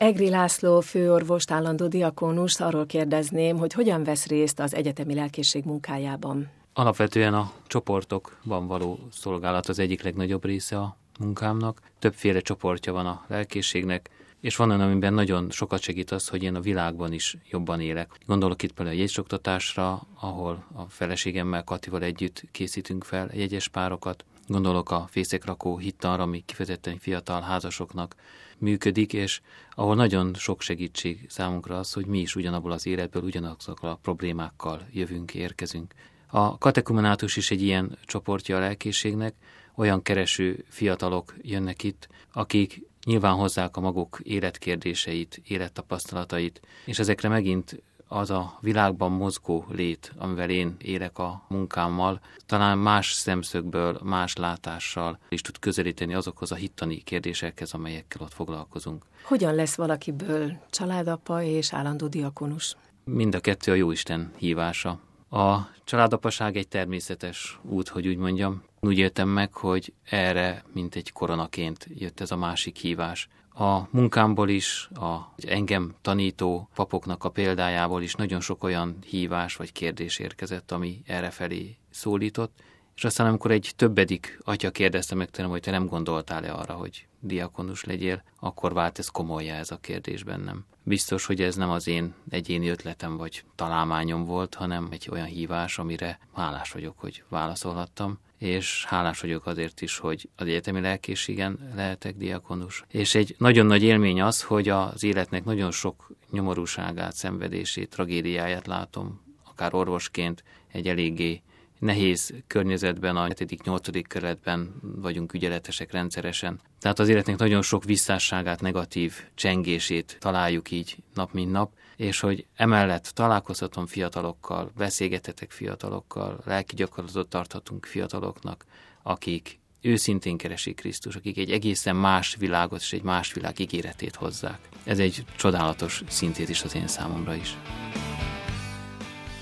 Egri László főorvost, állandó diakónust arról kérdezném, hogy hogyan vesz részt az egyetemi lelkészség munkájában. Alapvetően a csoportokban való szolgálat az egyik legnagyobb része a munkámnak. Többféle csoportja van a lelkészségnek, és van olyan, amiben nagyon sokat segít az, hogy én a világban is jobban élek. Gondolok itt például a jegyzsoktatásra, ahol a feleségemmel, Katival együtt készítünk fel jegyes párokat. Gondolok a fészekrakó hittanra, ami kifejezetten fiatal házasoknak működik, és ahol nagyon sok segítség számunkra az, hogy mi is ugyanabból az életből, ugyanazokkal a problémákkal jövünk, érkezünk. A katekumenátus is egy ilyen csoportja a lelkészségnek, olyan kereső fiatalok jönnek itt, akik nyilván hozzák a maguk életkérdéseit, élettapasztalatait, és ezekre megint az a világban mozgó lét, amivel én élek a munkámmal, talán más szemszögből, más látással is tud közelíteni azokhoz a hittani kérdésekhez, amelyekkel ott foglalkozunk. Hogyan lesz valakiből családapa és állandó diakonus? Mind a kettő a Jóisten hívása. A családapaság egy természetes út, hogy úgy mondjam. Úgy éltem meg, hogy erre, mint egy koronaként jött ez a másik hívás. A munkámból is, engem tanító papoknak a példájából is nagyon sok olyan hívás vagy kérdés érkezett, ami errefelé szólított. És aztán, amikor egy többedik atya kérdezte meg tőlem, hogy te nem gondoltál-e arra, hogy diakonus legyél, akkor vált ez komolyá ez a kérdés bennem. Biztos, hogy ez nem az én egyéni ötletem vagy találmányom volt, hanem egy olyan hívás, amire hálás vagyok, hogy válaszolhattam, és hálás vagyok azért is, hogy az egyetemi lelkészségen lehetek diakonus. És egy nagyon nagy élmény az, hogy az életnek nagyon sok nyomorúságát, szenvedését, tragédiáját látom, akár orvosként egy eléggé nehéz környezetben, a 7.-8. kerületben vagyunk ügyeletesek rendszeresen. Tehát az életnek nagyon sok visszásságát, negatív csengését találjuk így nap mint nap, és hogy emellett találkozhatom fiatalokkal, beszélgethetek fiatalokkal, lelki gyakorlatot tarthatunk fiataloknak, akik őszintén keresik Krisztus, akik egy egészen más világot és egy más világ ígéretét hozzák. Ez egy csodálatos szintézis az én számomra is.